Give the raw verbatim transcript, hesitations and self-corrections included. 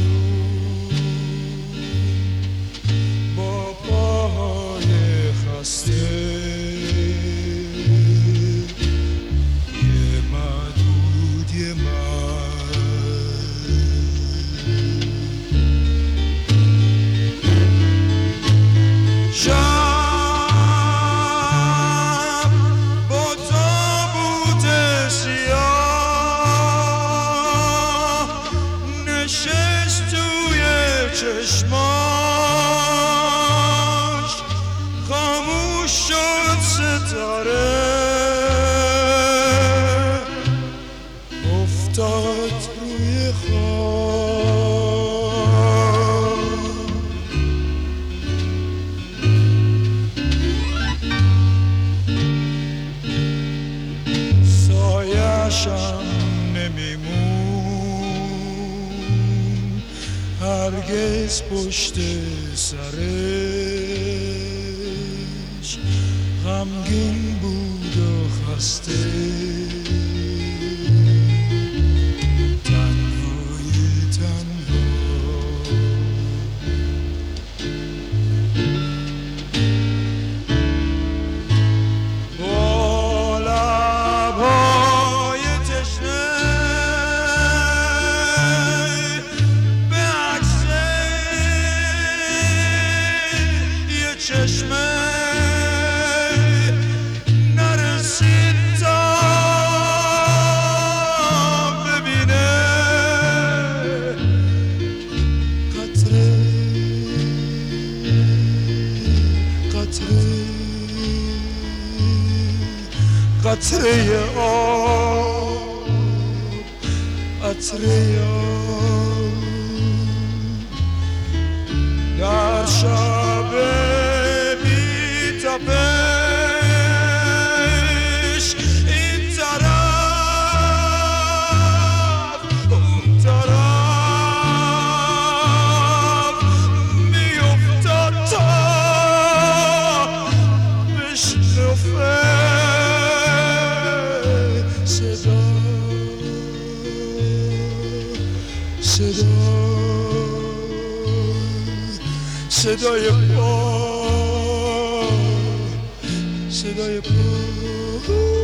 با پاهای خسته یه معدود یه من شب با تابوت سیاه نشست توی چشماش خاموش شد ستاره افتاد روی خواب سایه‌شم نمیمون هرگز پشت سرش غمگین بود و خسته تنهای تنها با لبهای تشنه به عکس یه چشمه نرسید تا ببینه قطره قطره قطره آب قطره آب در شب بی تپش این طرف اون طرف میافتاد تا بشنفه صدا صدا صدای پا صدای پا